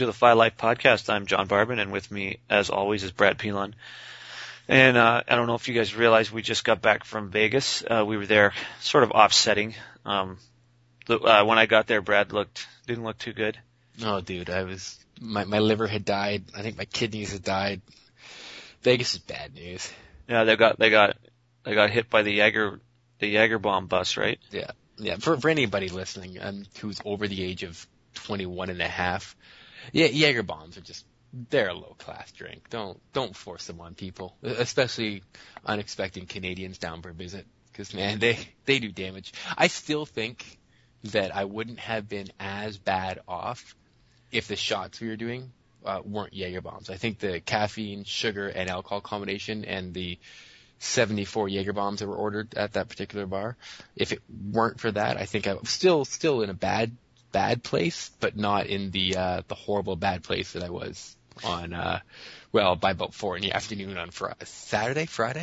to the Fi Life podcast. I'm John Barbin, and with me, as always, is Brad Pilon. And I don't know if you guys realize we just got back from Vegas. We were there sort of offsetting. When I got there, Brad didn't look too good. Oh, dude, my liver had died. I think my kidneys had died. Vegas is bad news. Yeah, they got hit by the Jaeger bomb bus, right? Yeah. For anybody listening who's over the age of 21 and a half, Jaeger bombs are they're a low class drink. Don't force them on people, especially unexpected Canadians down for a visit, because man, they do damage. I still think that I wouldn't have been as bad off if the shots we were doing weren't Jaeger bombs. I think the caffeine, sugar, and alcohol combination and the 74 Jaeger bombs that were ordered at that particular bar, if it weren't for that, I think I was still in a bad place, but not in the horrible bad place that I was on, by about 4 in the afternoon on Friday. Saturday, 4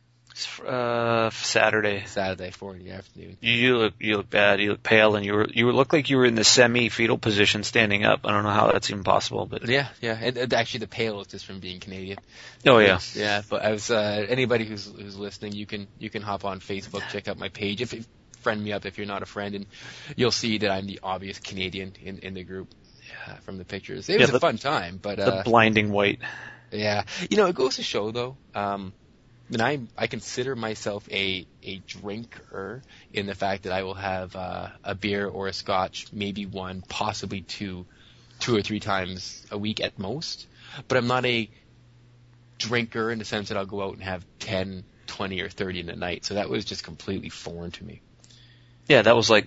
in the afternoon. You look bad. You look pale, and you look like you were in the semi-fetal position standing up. I don't know how that's even possible, but yeah. And actually, the pale is just from being Canadian. Oh yeah. Yeah. But I was anybody who's listening, you can hop on Facebook, check out my page. If friend me up if you're not a friend, and you'll see that I'm the obvious Canadian in the group from the pictures. It was a fun time, but the blinding white. Yeah. It goes to show though. And I consider myself a drinker in the fact that I will have a beer or a scotch, maybe one, possibly two or three times a week at most. But I'm not a drinker in the sense that I'll go out and have 10, 20, or 30 in a night. So that was just completely foreign to me. Yeah, that was like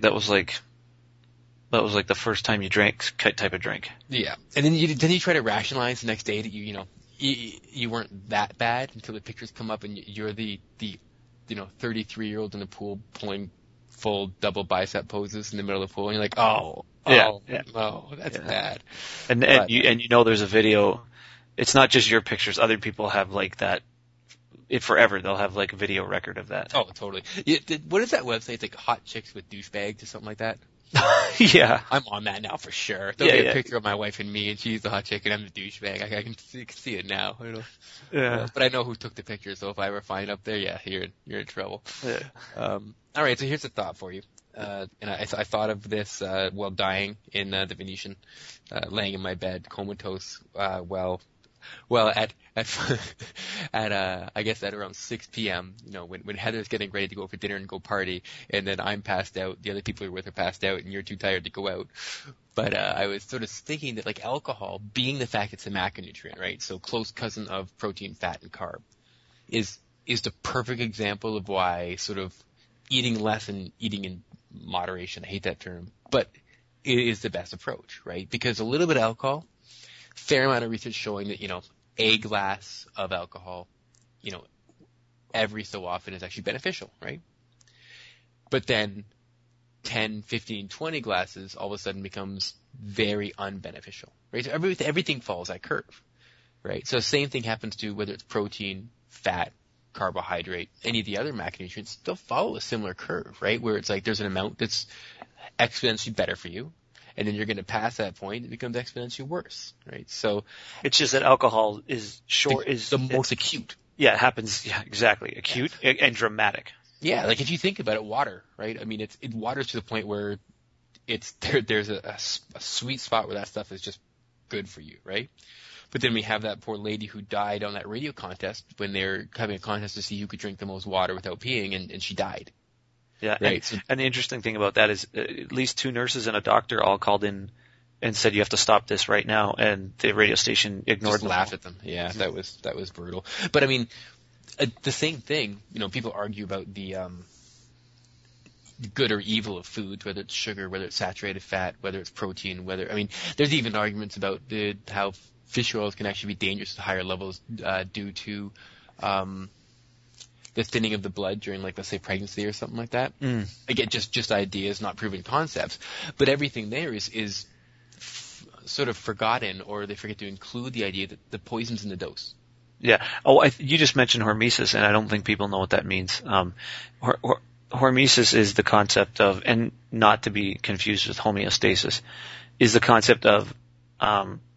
the first time you drank type of drink. Yeah, and then you try to rationalize the next day that you weren't that bad until the pictures come up and you're the 33-year-old in the pool pulling full double bicep poses in the middle of the pool, and you're like, no, that's bad. And there's a video. It's not just your pictures. Other people have like that. Forever, they'll have like a video record of that. Oh, totally. What is that website? It's like Hot Chicks with Douchebags or something like that. Yeah, I'm on that now for sure. There'll be a picture of my wife and me, and she's the hot chick, and I'm the douchebag. I can see it now. Yeah. But I know who took the picture, so if I ever find up there, you're in trouble. Yeah. All right, so here's a thought for you. And I thought of this while dying in the Venetian, laying in my bed, comatose, at I guess at around 6 p.m., when Heather's getting ready to go for dinner and go party, and then I'm passed out, the other people you're with are passed out, and you're too tired to go out. But I was sort of thinking that like alcohol, being the fact it's a macronutrient, right? So close cousin of protein, fat, and carb, is the perfect example of why sort of eating less and eating in moderation, I hate that term, but it is the best approach, right? Because a little bit of alcohol, fair amount of research showing that, a glass of alcohol, every so often is actually beneficial, right? But then 10, 15, 20 glasses all of a sudden becomes very unbeneficial, right? So everything follows that curve, right? So the same thing happens to whether it's protein, fat, carbohydrate, any of the other macronutrients still follow a similar curve, right? Where it's like there's an amount that's exponentially better for you, and then you're going to pass that point, it becomes exponentially worse, right? So it's just that alcohol is the most acute. Yeah, it happens. Yeah, exactly. Acute and dramatic. Yeah, like if you think about it, water, right? I mean, it waters to the point where there's a sweet spot where that stuff is just good for you, right? But then we have that poor lady who died on that radio contest when they're having a contest to see who could drink the most water without peeing, and she died. Yeah, right. And the interesting thing about that is at least 2 nurses and a doctor all called in and said you have to stop this right now, and the radio station ignored them. Laughed at them. Yeah, that was brutal. But I mean, the same thing. People argue about the good or evil of foods, whether it's sugar, whether it's saturated fat, whether it's protein, there's even arguments about how fish oils can actually be dangerous at higher levels due to the thinning of the blood during, like, let's say pregnancy or something like that. Again, just ideas, not proven concepts. But everything there is sort of forgotten, or they forget to include the idea that the poison's in the dose. Yeah. Oh, you just mentioned hormesis, and I don't think people know what that means. Hormesis is the concept of, and not to be confused with homeostasis, is the concept of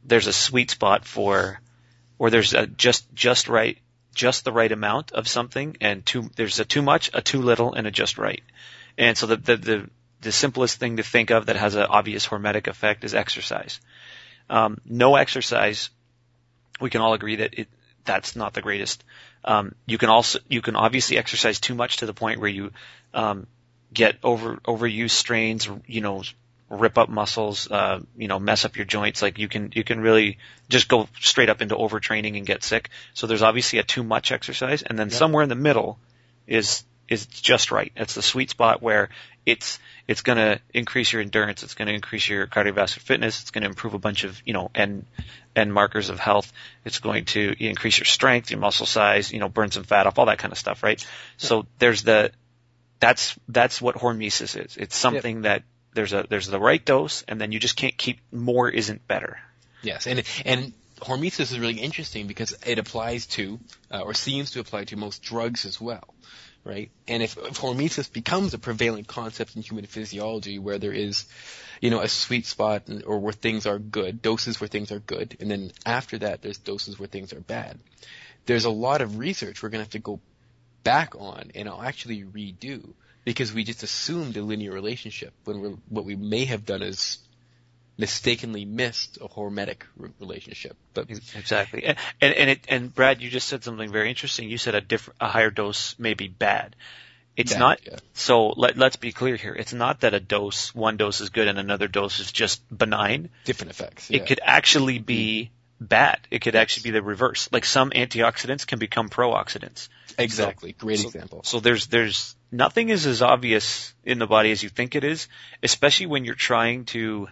there's a sweet spot for, or there's a just the right amount of something, and there's a too much, a too little, and a just right. And so the simplest thing to think of that has an obvious hormetic effect is exercise. No exercise, we can all agree that that's not the greatest. You can obviously exercise too much to the point where you get overuse strains, rip up muscles, mess up your joints. Like you can really just go straight up into overtraining and get sick. So there's obviously a too much exercise, and then somewhere in the middle is just right. It's the sweet spot where it's going to increase your endurance, it's going to increase your cardiovascular fitness, it's going to improve a bunch of end markers of health. It's going to increase your strength, your muscle size, burn some fat off, all that kind of stuff, right? Yeah. So that's what hormesis is. It's something that there's the right dose, and then you just can't keep more isn't better. Yes, and hormesis is really interesting because it applies to, or seems to apply to most drugs as well, right? And if hormesis becomes a prevailing concept in human physiology where there is, a sweet spot or where things are good, doses where things are good, and then after that there's doses where things are bad, there's a lot of research we're going to have to go back on and I'll actually redo, because we just assumed a linear relationship when what we may have done is mistakenly missed a hormetic relationship. But exactly. And Brad, you just said something very interesting. You said a higher dose may be bad. It's bad, not. Yeah. So let's be clear here. It's not that one dose is good and another dose is just benign. Different effects. Yeah. It could actually be bad. It could actually be the reverse. Like some antioxidants can become pro-oxidants. Exactly. Great example. So there's nothing is as obvious in the body as you think it is, especially when you're trying to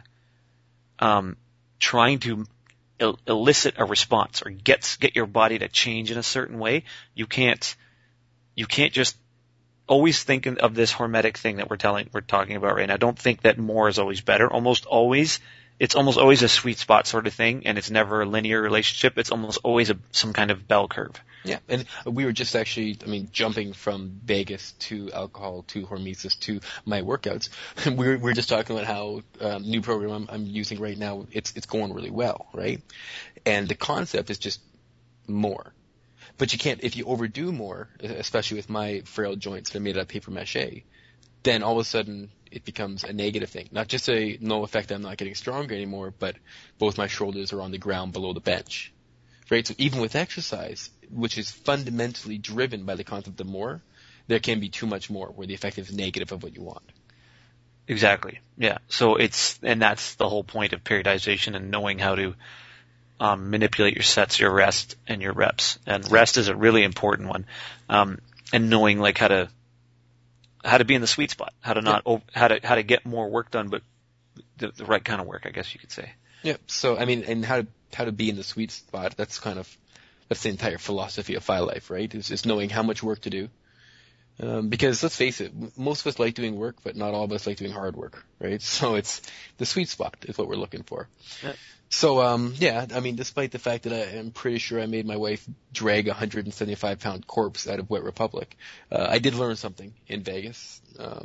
elicit a response or get your body to change in a certain way. You can't just always think of this hormetic thing that we're talking about right now. Don't think that more is always better. It's almost always a sweet spot sort of thing, and it's never a linear relationship. It's almost always some kind of bell curve. Yeah, and we were just actually, jumping from Vegas to alcohol to hormesis to my workouts. We're just talking about how new program I'm using right now, it's going really well, right? And the concept is just more. But you can't, if you overdo more, especially with my frail joints that are made out of paper mache, then all of a sudden it becomes a negative thing. Not just a no effect, I'm not getting stronger anymore, but both my shoulders are on the ground below the bench. Right? So even with exercise, which is fundamentally driven by the concept of more, there can be too much more where the effect is negative of what you want. Exactly. Yeah. So and that's the whole point of periodization and knowing how to manipulate your sets, your rest, and your reps. And rest is a really important one. And knowing like how to be in the sweet spot, how to get more work done, but the right kind of work, I guess you could say. Yeah. So and how to be in the sweet spot. That's the entire philosophy of Phi Life, right? It's just knowing how much work to do. Because let's face it, most of us like doing work, but not all of us like doing hard work, right? So it's the sweet spot is what we're looking for. Yeah. So, despite the fact that I am pretty sure I made my wife drag a 175-pound corpse out of Wet Republic, I did learn something in Vegas.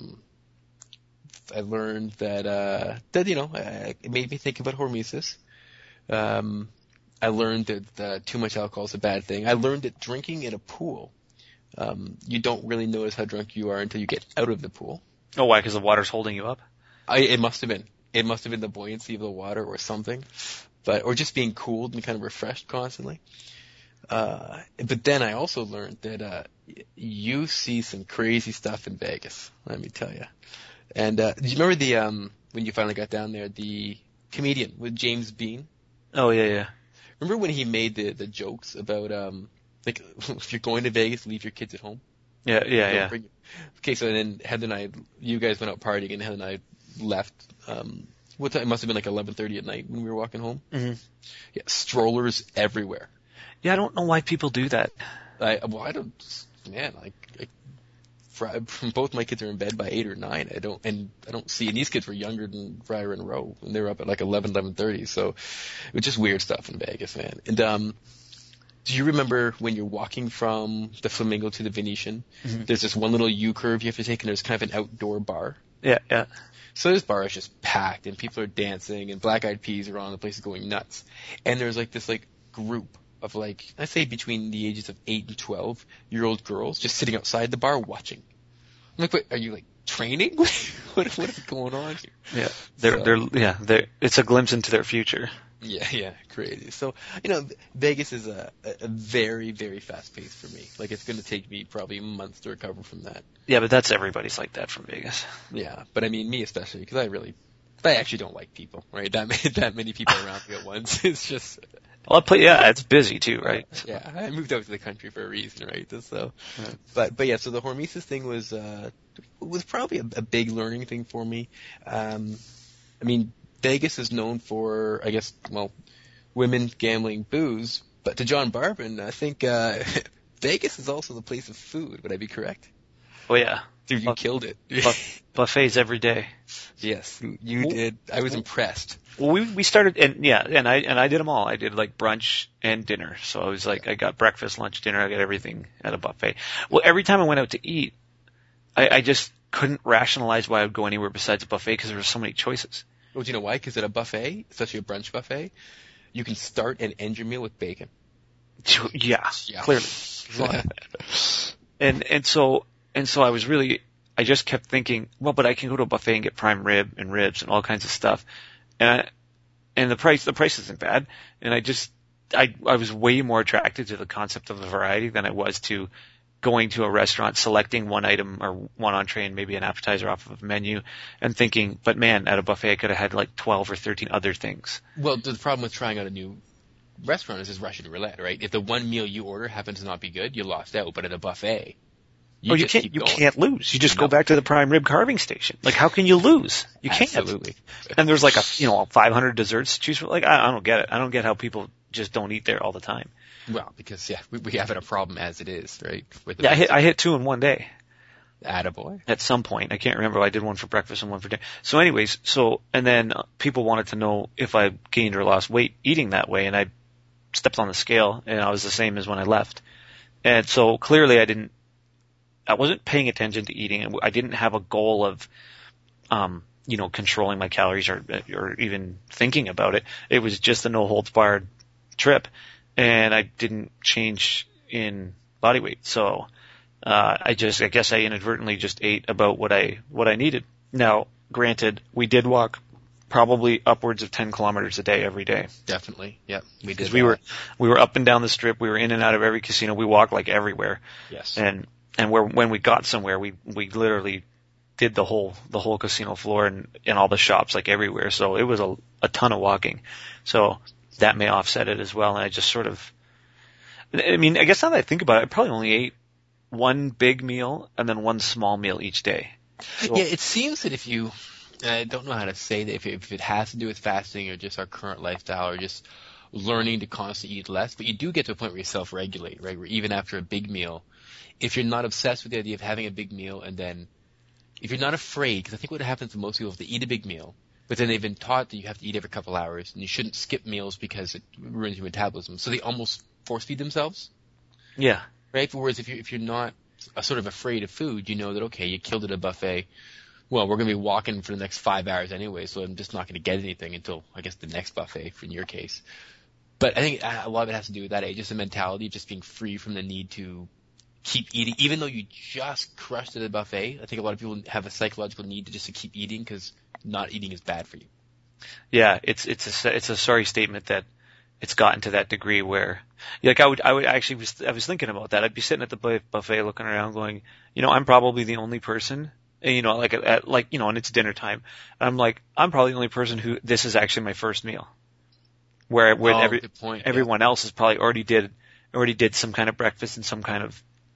I learned that it made me think about hormesis. I learned that too much alcohol is a bad thing. I learned that drinking in a pool, you don't really notice how drunk you are until you get out of the pool. Oh, why? Because the water's holding you up? It must have been. It must have been the buoyancy of the water or something, or just being cooled and kind of refreshed constantly. But then I also learned that you see some crazy stuff in Vegas, let me tell you. And do you remember when you finally got down there, the comedian with James Bean? Oh, yeah. Remember when he made the jokes about if you're going to Vegas, leave your kids at home? Yeah. Okay, so then Heather and you guys went out partying, and Heather and I left. What time? It must have been like 11:30 at night when we were walking home. Mm-hmm. Yeah, strollers everywhere. Yeah, I don't know why people do that. I don't. Man, both my kids are in bed by 8 or 9. I don't see. And these kids were younger than Fryer and Rowe, and they were up at like 11:30. So it was just weird stuff in Vegas, man. And do you remember when you're walking from the Flamingo to the Venetian? Mm-hmm. There's this one little U curve you have to take, and there's kind of an outdoor bar. Yeah. So this bar is just packed, and people are dancing, and Black Eyed Peas are on, the place is going nuts. And there's like this like group of like, I say between the ages of 8 and 12-year-old girls just sitting outside the bar watching. I'm like, wait, are you like training? what is going on here? Yeah, it's a glimpse into their future. Yeah, crazy. So, Vegas is a very, very fast pace for me. Like, it's going to take me probably months to recover from that. Yeah, but that's everybody's like that from Vegas. Yeah, but I mean, me especially, because I actually don't like people, right? That many people around me at once. It's just. Well, it's busy too, right? Yeah, I moved out to the country for a reason, right? So, but yeah, so the Hormesis thing was probably a big learning thing for me. I mean, Vegas is known for, I guess, women, gambling, booze, but to John Barbin, I think Vegas is also the place of food. Would I be correct? Oh yeah. Dude, you killed it. Buffets every day. Yes, you did. I was impressed. Well, we started, and I did them all. I did like brunch and dinner. So I was like, I got breakfast, lunch, dinner. I got everything at a buffet. Well, every time I went out to eat, I just couldn't rationalize why I would go anywhere besides a buffet because there were so many choices. Well, do you know why? Because at a buffet, especially a brunch buffet, you can start and end your meal with bacon. Yeah. Clearly. and so I just kept thinking, well, but I can go to a buffet and get prime rib and ribs and all kinds of stuff. And the price isn't bad. And I was way more attracted to the concept of the variety than I was to going to a restaurant, selecting one item or one entree and maybe an appetizer off of a menu and thinking, but man, at a buffet I could have had like 12 or 13 other things. Well, the problem with trying out a new restaurant is Russian roulette, right? If the one meal you order happens to not be good, you lost out. But at a buffet, you can't lose. You just go back to the prime rib carving station. Like, how can you lose? You can't. Absolutely. And there's like 500 desserts to choose from. Like, I don't get it. I don't get how people just don't eat there all the time. Well, because we have a problem as it is, right? I hit 2 in one day. Attaboy. At some point. I can't remember. I did one for breakfast and one for dinner. So anyways, and then people wanted to know if I gained or lost weight eating that way, and I stepped on the scale and I was the same as when I left. And so clearly I wasn't paying attention to eating. I didn't have a goal of, controlling my calories or even thinking about it. It was just a no holds barred trip. And I didn't change in body weight. So, I guess I inadvertently just ate about what I needed. Now, granted, we did walk probably upwards of 10 kilometers a day every day. Definitely. Yep. Because we were up and down the strip. We were in and out of every casino. We walked like everywhere. Yes. And when we got somewhere, we literally did the whole casino floor and all the shops like everywhere. So it was a ton of walking. So that may offset it as well. And I just sort of, I mean, I guess now that I think about it, I probably only ate one big meal and then one small meal each day. So, yeah, it seems that I don't know how to say that, if it has to do with fasting or just our current lifestyle or just learning to constantly eat less, but you do get to a point where you self-regulate, right? Where even after a big meal, if you're not obsessed with the idea of having a big meal and then if you're not afraid, because I think what happens to most people is they eat a big meal, but then they've been taught that you have to eat every couple hours and you shouldn't skip meals because it ruins your metabolism. So they almost force feed themselves. Yeah. Right? Whereas if you're not sort of afraid of food, you know that, okay, you killed it at a buffet. Well, we're going to be walking for the next 5 hours anyway, so I'm just not going to get anything until, I guess, the next buffet in your case. But I think a lot of it has to do with that age, just the mentality of just being free from the need to keep eating. Even though you just crushed it at a buffet, I think a lot of people have a psychological need to keep eating because not eating is bad for you. Yeah, it's a sorry statement that it's gotten to that degree where, like, I was thinking about that. I'd be sitting at the buffet looking around going, I'm probably the only person, and it's dinner time. I'm like, I'm probably the only person who this is actually my first meal. Where everyone else has probably already did some kind of breakfast and some kind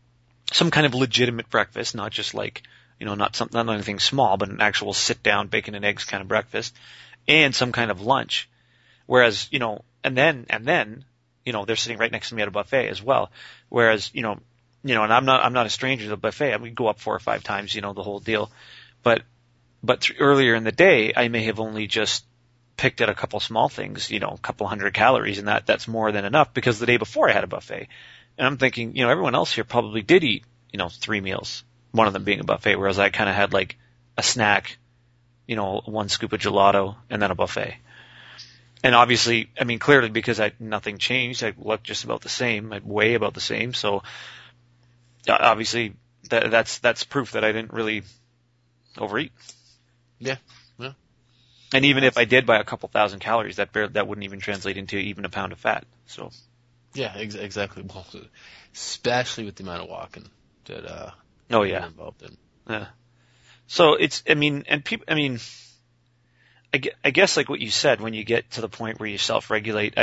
of legitimate breakfast, not just like, not anything small, but an actual sit down bacon and eggs kind of breakfast, and some kind of lunch. Whereas, and then, they're sitting right next to me at a buffet as well. Whereas, and I'm not a stranger to the buffet. I mean, we go up 4 or 5 times, the whole deal. But earlier in the day, I may have only just picked at a couple small things, a couple hundred calories, and that's more than enough because the day before I had a buffet. And I'm thinking, everyone else here probably did eat, 3 meals, one of them being a buffet, whereas I kind of had like a snack one scoop of gelato and then a buffet. And obviously, I mean, clearly because nothing changed, I looked just about the same, I weigh about the same. So obviously that's proof that I didn't really overeat. Yeah. Yeah. And even if I did by a couple thousand calories, that wouldn't even translate into even a pound of fat. So. Yeah, exactly. Well, especially with the amount of walking that you're involved in. Yeah. So I guess like what you said, when you get to the point where you self-regulate,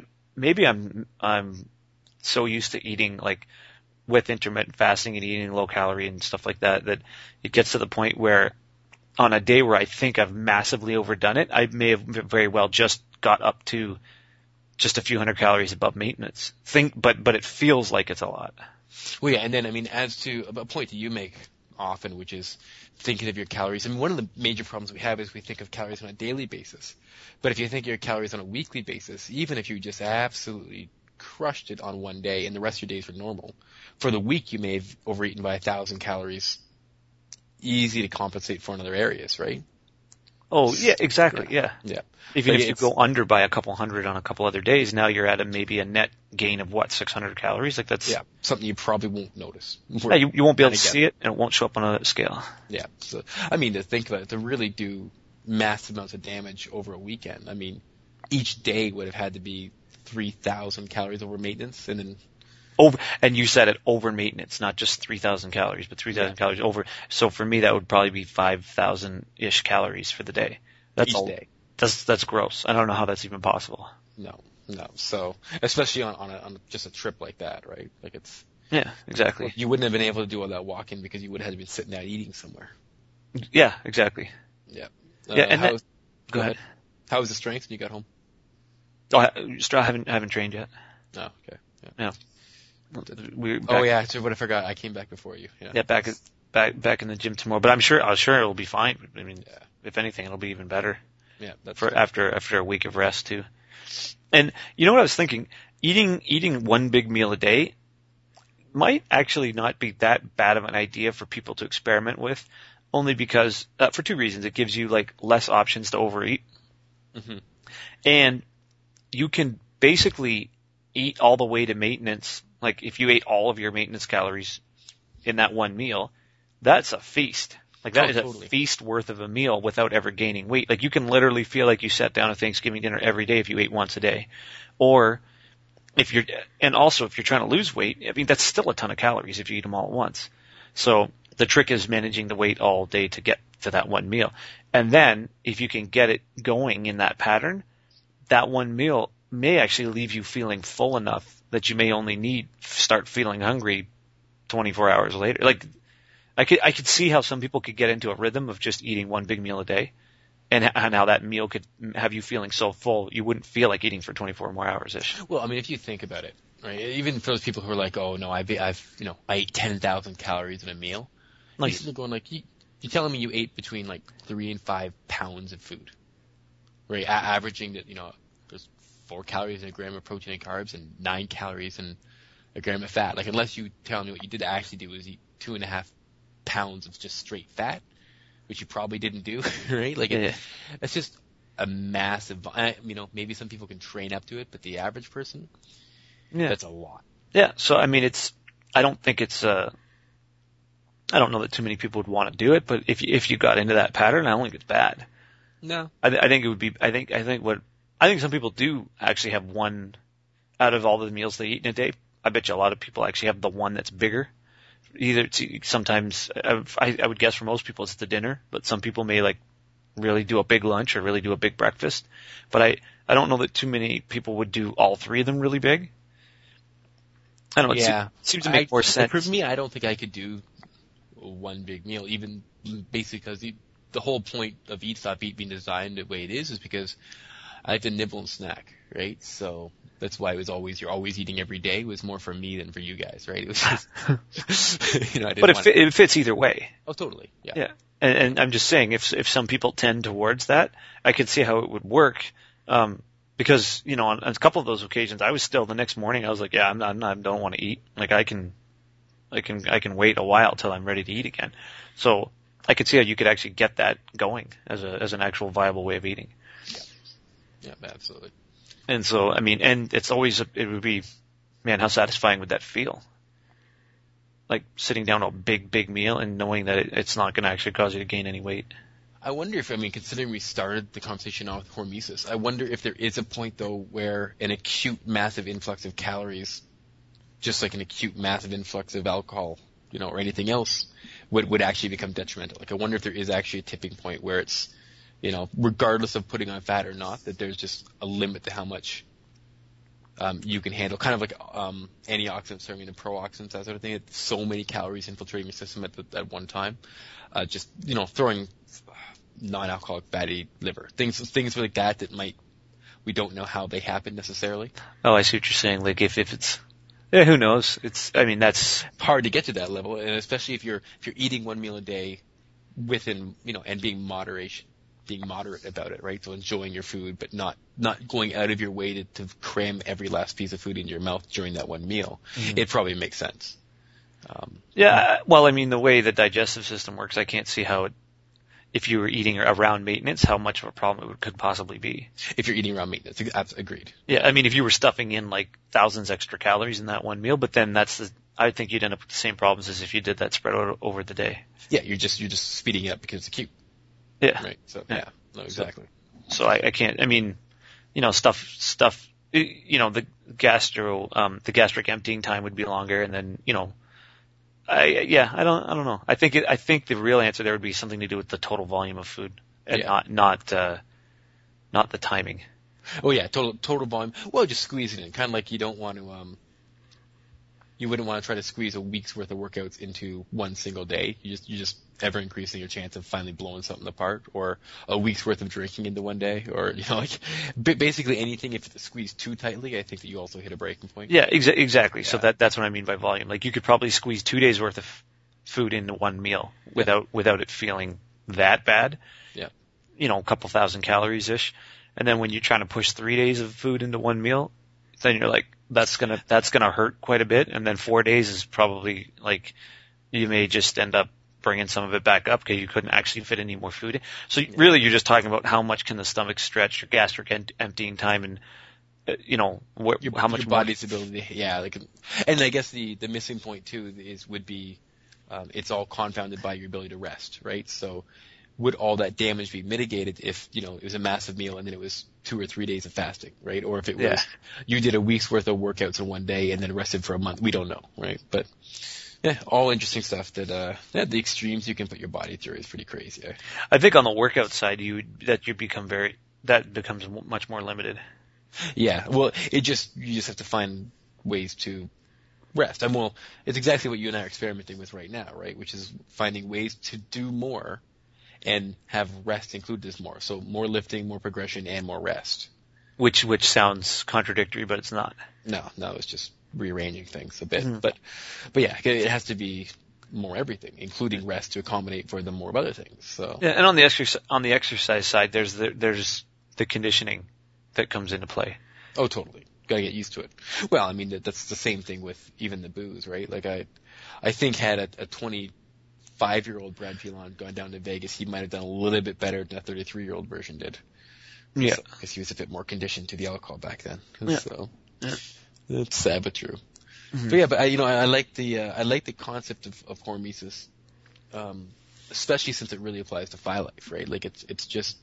I'm so used to eating like with intermittent fasting and eating low calorie and stuff like that it gets to the point where on a day where I think I've massively overdone it, I may have very well just got up to just a few hundred calories above maintenance. But it feels like it's a lot. Well, yeah, and then, I mean, as to a point that you make often, which is thinking of your calories. I mean, one of the major problems we have is we think of calories on a daily basis. But if you think of your calories on a weekly basis, even if you just absolutely crushed it on one day and the rest of your days were normal, for the week you may have overeaten by 1,000 calories, easy to compensate for in other areas, right? Oh, yeah, exactly, yeah. Even Like if you go under by a couple hundred on a couple other days, now you're at maybe a net gain of 600 calories? Like that's something you probably won't notice. Yeah, you won't be able to see it, and it won't show up on a scale. Yeah. So, I mean, to think about it, to really do massive amounts of damage over a weekend, I mean, each day would have had to be 3,000 calories over maintenance, and then and you said it, over maintenance, not just 3,000 calories, but 3,000 calories over. So for me, that would probably be 5,000-ish calories for the day. That's each day. That's gross. I don't know how that's even possible. No. So, especially on just a trip like that, right? Like it's. Yeah, exactly. You wouldn't have been able to do all that walking because you would have had to been sitting down eating somewhere. Yeah, exactly. Yeah. And go ahead. How was the strength when you got home? Oh, I haven't trained yet. Oh, okay. Yeah. So what I forgot, I came back before you. Yeah, back in the gym tomorrow. But I'm sure it'll be fine. I mean, if anything, it'll be even better. Yeah, that's after a week of rest too. And you know what I was thinking? Eating one big meal a day might actually not be that bad of an idea for people to experiment with, only because for two reasons. It gives you like less options to overeat, and you can basically eat all the way to maintenance. Like if you ate all of your maintenance calories in that one meal, that's a feast. Like that is totally a feast worth of a meal without ever gaining weight. Like you can literally feel like you sat down at Thanksgiving dinner every day if you ate once a day. Or if you're trying to lose weight, I mean, that's still a ton of calories if you eat them all at once. So the trick is managing the weight all day to get to that one meal. And then if you can get it going in that pattern, that one meal may actually leave you feeling full enough that you may only start feeling hungry 24 hours later. Like, I could see how some people could get into a rhythm of just eating one big meal a day, and how that meal could have you feeling so full you wouldn't feel like eating for 24 more hours-ish. Well, I mean, if you think about it, right? Even for those people who are like, oh no, I ate 10,000 calories in a meal. Like, you're going like, you're telling me you ate between like 3 and 5 pounds of food, right? Averaging that, there's 4 calories in a gram of protein and carbs and 9 calories in a gram of fat. Like, unless you tell me what you did actually do was eat 2.5 pounds of just straight fat, which you probably didn't do, right? Like, that's just a massive, maybe some people can train up to it, but the average person, that's a lot. Yeah. So, I mean, I don't know that too many people would want to do it, but if you got into that pattern, I don't think it's bad. No. I think it would be, I think some people do actually have one out of all the meals they eat in a day. I bet you a lot of people actually have the one that's bigger. Sometimes I would guess for most people it's the dinner, but some people may like really do a big lunch or really do a big breakfast. But I don't know that too many people would do all three of them really big. I don't know. It seems to make more sense. For me, I don't think I could do one big meal, even basically because the whole point of Eat Stop Eat being designed the way it is because I like to nibble and snack, right? So that's why you're always eating every day. It was more for me than for you guys, right? It was just, it fits either way. Oh, totally. Yeah. Yeah. And I'm just saying, if some people tend towards that, I could see how it would work. Because, on a couple of those occasions, I was still the next morning, I was like, I don't want to eat. Like I can wait a while till I'm ready to eat again. So I could see how you could actually get that going as an actual viable way of eating. Yeah, absolutely. And so, I mean, and it's always, it would be, man, how satisfying would that feel? Like sitting down to a big meal and knowing that it's not going to actually cause you to gain any weight. I wonder if, I mean, considering we started the conversation off with hormesis, I wonder if there is a point, though, where an acute massive influx of calories, just like an acute massive influx of alcohol, or anything else, would actually become detrimental. Like, I wonder if there is actually a tipping point where it's, regardless of putting on fat or not, that there's just a limit to how much you can handle. Kind of like antioxidants, the pro-oxidants, that sort of thing. It's so many calories infiltrating your system at one time. Just, throwing non-alcoholic fatty liver. Things like that we don't know how they happen necessarily. Oh, I see what you're saying. Like if it's, yeah, who knows? That's hard to get to that level, and especially if you're eating one meal a day within, and being moderate about it, right? So enjoying your food, but not going out of your way to cram every last piece of food into your mouth during that one meal. Mm-hmm. It probably makes sense. Well, I mean, the way the digestive system works, I can't see how if you were eating around maintenance, how much of a problem it could possibly be. If you're eating around maintenance, agreed. Yeah, I mean, if you were stuffing in like thousands extra calories in that one meal, but then I think you'd end up with the same problems as if you did that spread out over the day. Yeah, you're just speeding it up because it's acute. Yeah. Right. So yeah, no, exactly. So I can't. I mean, stuff. The gastric emptying time would be longer, and then I don't know. I think the real answer there would be something to do with the total volume of food, and not the timing. Oh yeah, total volume. Well, just squeezing it, kind of like you don't want to you wouldn't want to try to squeeze a week's worth of workouts into one single day. You're just ever increasing your chance of finally blowing something apart, or a week's worth of drinking into one day, or basically anything. If it's squeezed too tightly, I think that you also hit a breaking point. Yeah, exactly. Yeah. So that's what I mean by volume. Like you could probably squeeze 2 days worth of food into one meal without it feeling that bad. Yeah. A couple thousand calories ish, and then when you're trying to push 3 days of food into one meal, then you're like, that's gonna hurt quite a bit, and then 4 days is probably like you may just end up bringing some of it back up because you couldn't actually fit any more food in. So really, you're just talking about how much can the stomach stretch, your gastric emptying time, and how much your body's ability. Yeah, and I guess the missing point too would be it's all confounded by your ability to rest, right? So would all that damage be mitigated if, it was a massive meal and then it was 2 or 3 days of fasting, right? Or if it was, you did a week's worth of workouts in one day and then rested for a month. We don't know, right? But yeah, all interesting stuff that, the extremes you can put your body through is pretty crazy. I think on the workout side, that becomes much more limited. Yeah, well, you just have to find ways to rest. It's exactly what you and I are experimenting with right now, right? Which is finding ways to do more and have rest included as more. So more lifting, more progression, and more rest. Which sounds contradictory, but it's not. No, it's just rearranging things a bit. Mm-hmm. But yeah, it has to be more everything, including rest to accommodate for the more of other things. So yeah, and on the exercise side, there's the conditioning that comes into play. Oh, totally. Gotta get used to it. Well, I mean, that's the same thing with even the booze, right? Like I think had a 25-year-old Brad Pilon gone down to Vegas, he might have done a little bit better than a 33-year-old version did. Yeah. Because he was a bit more conditioned to the alcohol back then. Yeah. So, yeah. It's sad but true. Mm-hmm. But yeah, I like the concept of hormesis, especially since it really applies to Phi Life, right? Like it's just,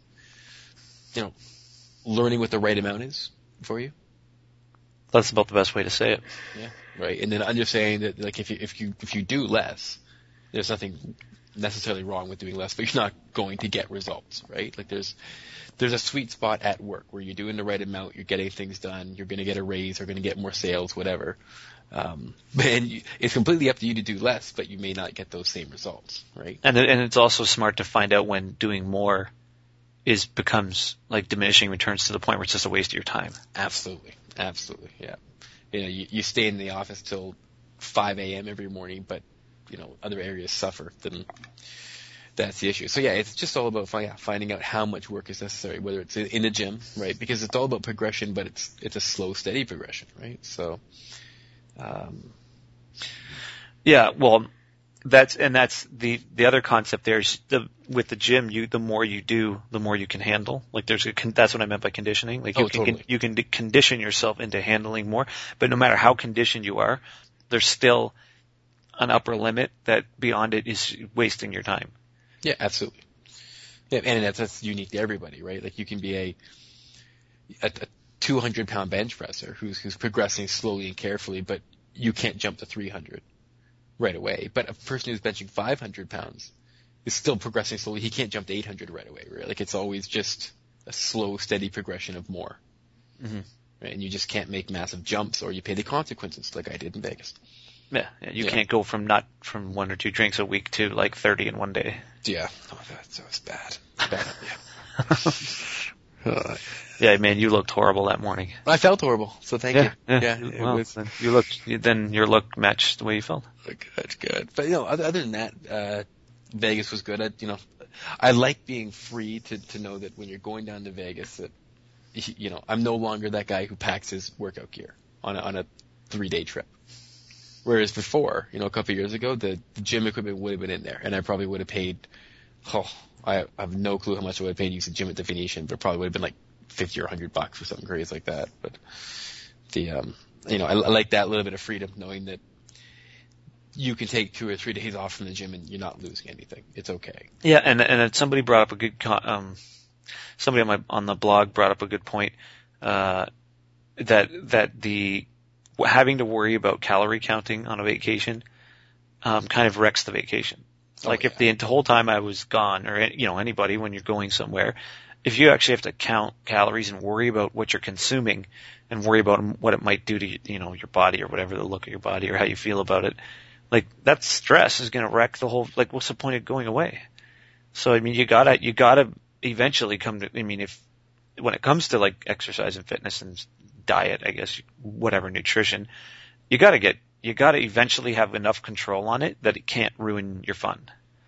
learning what the right amount is for you. That's about the best way to say it. Yeah. Right. And then understanding that, like, if you do less, there's nothing necessarily wrong with doing less, but you're not going to get results, right? Like there's a sweet spot at work where you're doing the right amount, you're getting things done, you're going to get a raise, or going to get more sales, whatever. It's completely up to you to do less, but you may not get those same results, right? And it's also smart to find out when doing more becomes like diminishing returns to the point where it's just a waste of your time. Absolutely, yeah. You stay in the office till 5 a.m. every morning, but other areas suffer, then that's the issue. So yeah, it's just all about finding out how much work is necessary, whether it's in the gym, right? Because it's all about progression, but it's a slow, steady progression, right? So, yeah, well, That's the other concept there is with the gym, the more you do, the more you can handle. Like that's what I meant by conditioning. Like Totally. you can condition yourself into handling more, but no matter how conditioned you are, there's still an upper limit that beyond it is wasting your time. Yeah, absolutely. Yeah, and that's unique to everybody, right? Like you can be a 200-pound bench presser who's progressing slowly and carefully, but you can't jump to 300 right away. But a person who's benching 500 pounds is still progressing slowly. He can't jump to 800 right away, right? Like it's always just a slow, steady progression of more. Mm-hmm. Right? And you just can't make massive jumps or you pay the consequences like I did in Vegas. Yeah, you can't go from 1 or 2 drinks a week to like 30 in one day. Yeah. Oh, that was bad. Yeah. Yeah, man, you looked horrible that morning. I felt horrible, so thank you. Yeah, your look matched the way you felt. Good. But other than that, Vegas was good. I like being free to know that when you're going down to Vegas, that I'm no longer that guy who packs his workout gear on a 3-day trip. Whereas before, a couple of years ago, the gym equipment would have been in there, and I probably would have paid. I have no clue how much I would have paid to use the gym at the Venetian, but probably would have been like $50 or $100 or something crazy like that. But I like that little bit of freedom, knowing that you can take 2 or 3 days off from the gym and you're not losing anything. It's okay. Yeah, and somebody brought up a good somebody on the blog brought up a good point that the having to worry about calorie counting on a vacation kind of wrecks the vacation. If the whole time I was gone, or anybody when you're going somewhere, if you actually have to count calories and worry about what you're consuming and worry about what it might do to your body or whatever, the look of your body or how you feel about it, like that stress is going to wreck the whole. Like, what's the point of going away? So I mean, you gotta eventually come to. I mean, if when it comes to like exercise and fitness and diet, I guess whatever nutrition, you gotta eventually have enough control on it that it can't ruin your fun.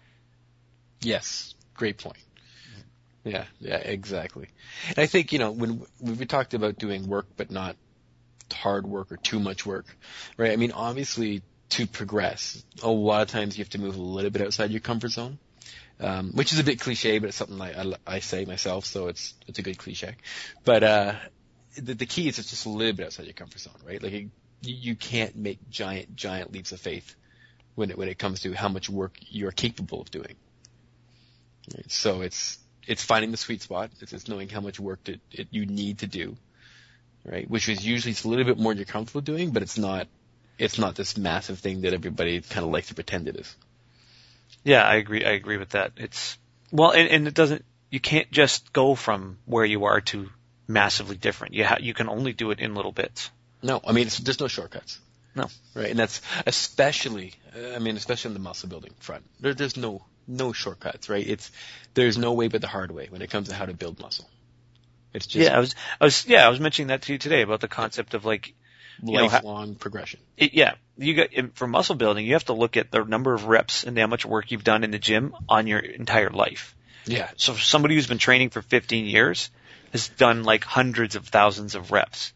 Yes, great point. Yeah, exactly. And I think, when we talked about doing work but not hard work or too much work, right? I mean, obviously to progress, a lot of times you have to move a little bit outside your comfort zone, which is a bit cliche, but it's something I say myself, so it's a good cliche. But the key is it's just a little bit outside your comfort zone, right? Like you can't make giant leaps of faith when it comes to how much work you're capable of doing. Right? So it's finding the sweet spot. It's knowing how much work you need to do, right? Which is usually it's a little bit more you're comfortable doing, but it's not this massive thing that everybody kind of likes to pretend it is. Yeah, I agree with that. It's and it doesn't. You can't just go from where you are to massively different. You can only do it in little bits. No, I mean there's no shortcuts. No, right, and that's especially on the muscle building front. There's no shortcuts, right? There's no way but the hard way when it comes to how to build muscle. It's just I was mentioning that to you today about the concept of like lifelong progression. For muscle building, you have to look at the number of reps and how much work you've done in the gym on your entire life. Yeah. So somebody who's been training for 15 years has done like hundreds of thousands of reps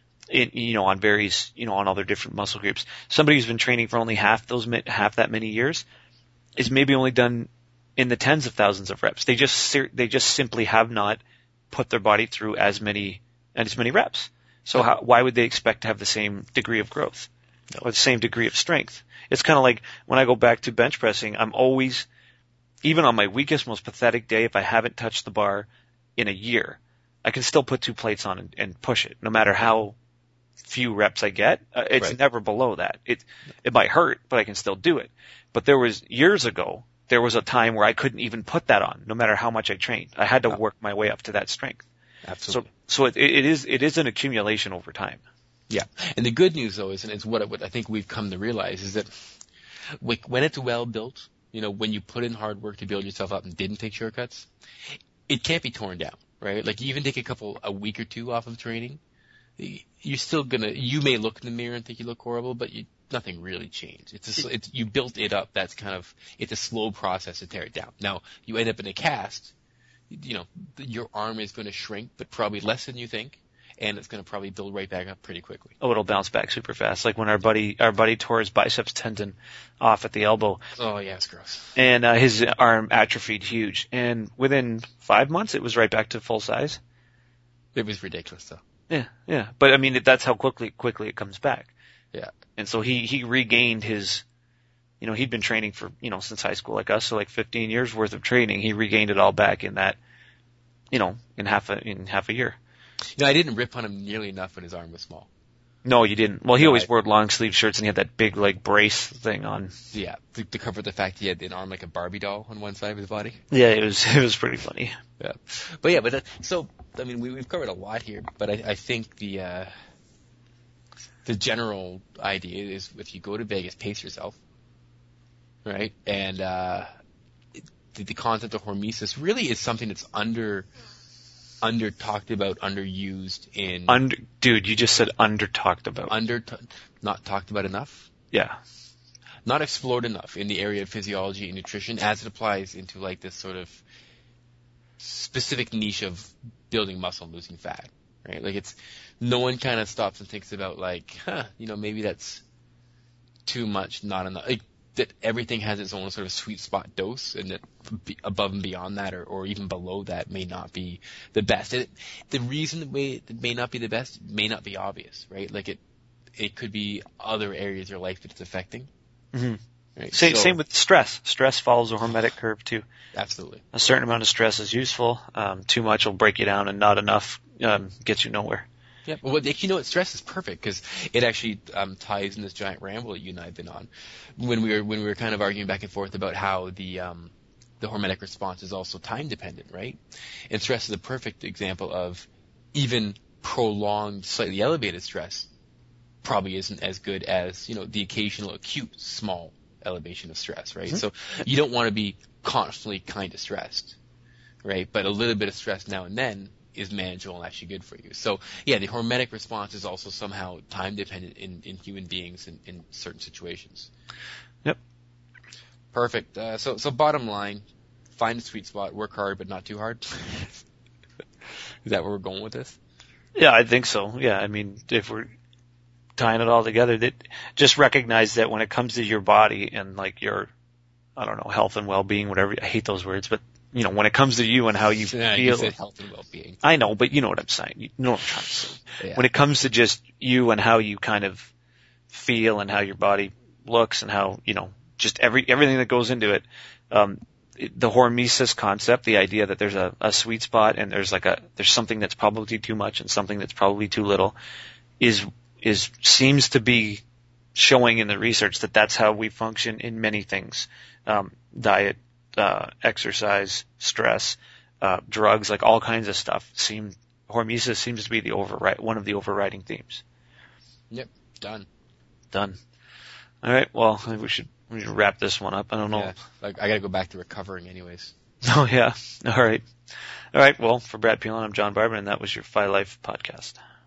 on various, on other different muscle groups. Somebody who's been training for only half that many years is maybe only done in the tens of thousands of reps. They just simply have not put their body through as many reps. So why would they expect to have the same degree of growth or the same degree of strength? It's kind of like when I go back to bench pressing, I'm always, even on my weakest, most pathetic day, if I haven't touched the bar in a year, I can still put 2 plates on and push it, no matter how few reps I get. It's right. Never below that. It might hurt, but I can still do it. But years ago, there was a time where I couldn't even put that on, no matter how much I trained. I had to work my way up to that strength. Absolutely. So it is an accumulation over time. Yeah. And the good news though is, and it's what I think we've come to realize, is that when it's well built, when you put in hard work to build yourself up and didn't take shortcuts, it can't be torn down, right? Like you even take a week or 2 off of training, you're still you may look in the mirror and think you look horrible, but nothing really changed. You built it up. It's a slow process to tear it down. Now you end up in a cast, your arm is going to shrink, but probably less than you think. and it's going to probably build right back up pretty quickly. Oh, it'll bounce back super fast. Like when our buddy tore his biceps tendon off at the elbow. Oh yeah, it's gross. And his arm atrophied huge. And within 5 months, it was right back to full size. It was ridiculous, though. Yeah. But I mean, that's how quickly it comes back. Yeah. And so he regained his, he'd been training for, since high school like us, so like 15 years worth of training. He regained it all back in that, in half a year. I didn't rip on him nearly enough when his arm was small. No, you didn't. Well, he always wore long sleeve shirts and he had that big like brace thing on. Yeah, to cover the fact he had an arm like a Barbie doll on one side of his body. Yeah, it was pretty funny. Yeah, so I mean we've covered a lot here, but I think the general idea is if you go to Vegas, pace yourself, right? And the concept of hormesis really is something that's under talked about, underused in... Dude, you just said under talked about. Not talked about enough? Yeah. Not explored enough in the area of physiology and nutrition as it applies into like this sort of specific niche of building muscle and losing fat, right? Like no one kind of stops and thinks about like, maybe that's too much, not enough. Like, that everything has its own sort of sweet spot dose, and that above and beyond that, or even below that, may not be the best. The reason it may not be the best may not be obvious, right? Like it could be other areas of your life that it's affecting. Mm-hmm. Right? Same with stress. Stress follows a hormetic curve too. Absolutely. A certain amount of stress is useful. Too much will break you down, and not enough gets you nowhere. Yeah, well, stress is perfect because it actually ties in this giant ramble that you and I have been on when we were kind of arguing back and forth about how the hormetic response is also time dependent, right? And stress is a perfect example of even prolonged, slightly elevated stress probably isn't as good as the occasional acute small elevation of stress, right? Mm-hmm. So you don't want to be constantly kind of stressed, right? But a little bit of stress now and then is manageable and actually good for you. So yeah, the hormetic response is also somehow time dependent in human beings in certain situations. Yep. Perfect. So bottom line, find a sweet spot, work hard but not too hard. Is that where we're going with this? Yeah, I think so. Yeah, I mean, if we're tying it all together, that just recognize that when it comes to your body and like your, health and well-being, whatever, I hate those words, but when it comes to you and how you feel. You said health and well-being. I know, but you know what I'm saying. You know what I'm trying to say. Yeah. When it comes to just you and how you kind of feel and how your body looks and how, just everything that goes into it, the hormesis concept, the idea that there's a sweet spot and there's something that's probably too much and something that's probably too little seems to be showing in the research that that's how we function in many things. Diet, exercise, stress, drugs, like all kinds of stuff. Hormesis seems to be one of the overriding themes. Yep, done. All right, well, I think we should wrap this one up. I don't know. Yeah, I gotta go back to recovering anyways. Oh yeah. All right. Well, for Brad Pilon, I'm John Barber, and that was your Phi Life podcast.